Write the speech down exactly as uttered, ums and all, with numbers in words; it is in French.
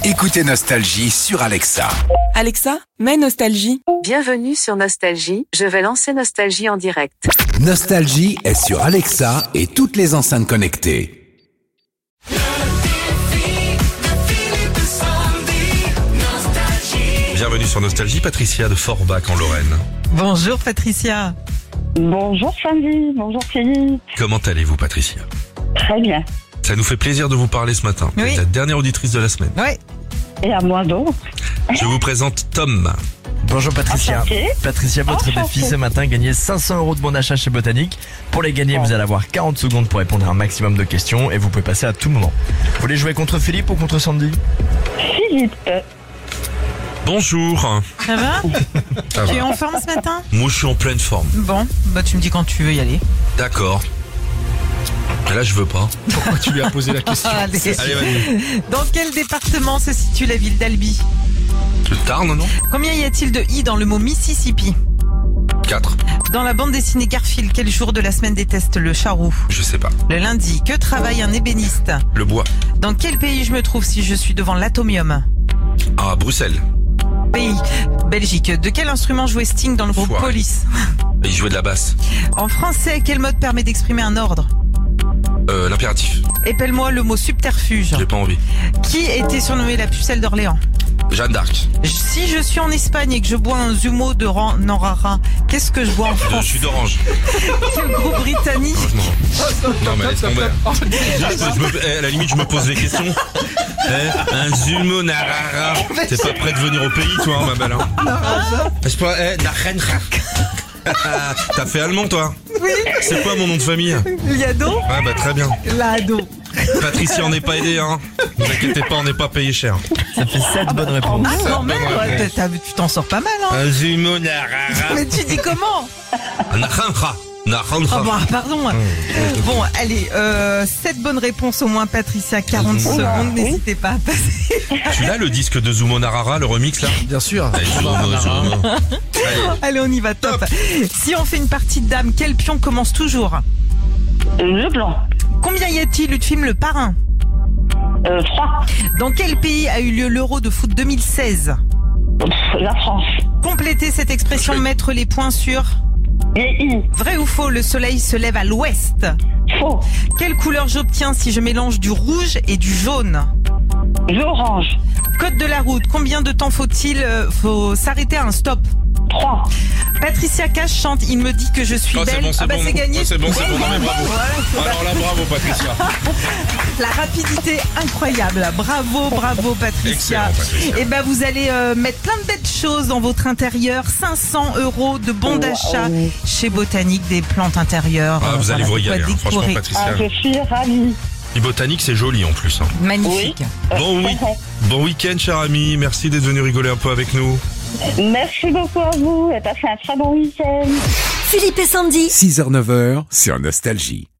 Écoutez Nostalgie sur Alexa. Alexa, mets Nostalgie. Bienvenue sur Nostalgie, je vais lancer Nostalgie en direct. Nostalgie est sur Alexa et toutes les enceintes connectées. Bienvenue sur Nostalgie, Patricia de Forbach en Lorraine. Bonjour Patricia. Bonjour Sandy, bonjour Philippe. Comment allez-vous, Patricia? Très bien. Ça nous fait plaisir de vous parler ce matin. Vous Oui. êtes la dernière auditrice de la semaine. Ouais. Et à moi donc. Je vous présente Tom. Bonjour Patricia. Enchanté. Patricia, votre Enchanté. défi ce matin, gagner cinq cents euros de bon d'achat chez Botanique. Pour les gagner, vous allez avoir quarante secondes pour répondre à un maximum de questions et vous pouvez passer à tout moment. Vous voulez jouer contre Philippe ou contre Sandy? Philippe, Bonjour. Ça va? Ça Tu es va. en forme ce matin? Moi, je suis en pleine forme. Bon, bah tu me dis quand tu veux y aller. D'accord. Mais là, je veux pas. Pourquoi tu lui as posé la question? Allez. Allez, vas-y. Dans quel département se situe la ville d'Albi? Le Tarn, non? Combien y a-t-il de i dans le mot Mississippi? quatre. Dans la bande dessinée Garfield, quel jour de la semaine déteste le charroux? Je sais pas. Le lundi. Que travaille un ébéniste? Le bois. Dans quel pays je me trouve si je suis devant l'atomium? Ah, Bruxelles. Pays. Belgique. De quel instrument jouait Sting dans le groupe Foiré. Police? Il jouait de la basse. En français, quel mode permet d'exprimer un ordre? Euh, l'impératif. Épelle-moi le mot subterfuge. J'ai pas envie. Qui était surnommée la pucelle d'Orléans? Jeanne d'Arc. Si je suis en Espagne et que je bois un zumo de ran- Nanrara, qu'est-ce que je bois en Je France? suis d'orange. Quel groupe britannique? Non, non mais laisse tomber. Je, je me, eh, à la limite, je me pose des questions. Eh, un zumo narara. T'es pas prêt de venir au pays, toi, hein, ma belle. Hein. Je sais pas, eh, Narenra. T'as fait allemand, toi? Oui. C'est quoi mon nom de famille? Liado? Ah bah très bien. Lado. Patricia, on n'est pas aidé, hein. Ne vous inquiétez pas, on n'est pas payé cher. Ça fait sept bonnes réponses. Ah quand même, bonne ouais, réponse. t'as- t'as- tu t'en sors pas mal, hein. Un zumo narara. Mais tu dis comment? Narenra. Ah Narenra. bon, pardon. Bon, allez, euh, sept bonnes réponses au moins, Patricia, quarante Oula, secondes, oui. n'hésitez pas à passer. Tu l'as le disque de Zumo Narara, le remix là? Bien sûr. Allez, Zumo, Zumo. Allez. Allez, on y va, top. Si on fait une partie de dame, quel pion commence toujours? le blanc, Combien y a-t-il eu de film Le Parrain? euh, trois, Dans quel pays a eu lieu l'Euro de foot deux mille seize? Pff, la France, Complétez cette expression, mettre les points sur. les I, Vrai ou faux, le soleil se lève à l'ouest. faux, Quelle couleur j'obtiens si je mélange du rouge et du jaune? l'orange, Code de la route, combien de temps faut-il euh, faut s'arrêter à un stop? trois, Patricia Cash chante Il me dit que je suis Oh, c'est belle. bon, c'est ah bah bon. c'est gagné. Oh, c'est bon, c'est bon. Non, mais bravo. Voilà, Alors là, bravo, Patricia. la rapidité incroyable. Bravo, bravo Patricia. Excellent, Patricia. Et ben vous allez euh, mettre plein de belles choses dans votre intérieur. cinq cents euros de bons d'achat chez Botanique, des plantes intérieures. Ah, vous allez vous Voilà, régaler, de hein. quoi Franchement, décorer. Patricia. ah, je suis ravie. Puis Botanique, c'est joli en plus. Hein. Magnifique. Bon, oui. Bon week-end, cher ami. Merci d'être venu rigoler un peu avec nous. Merci beaucoup à vous et passez un très bon week-end. Philippe et Sandy. six heures neuf heures sur Nostalgie.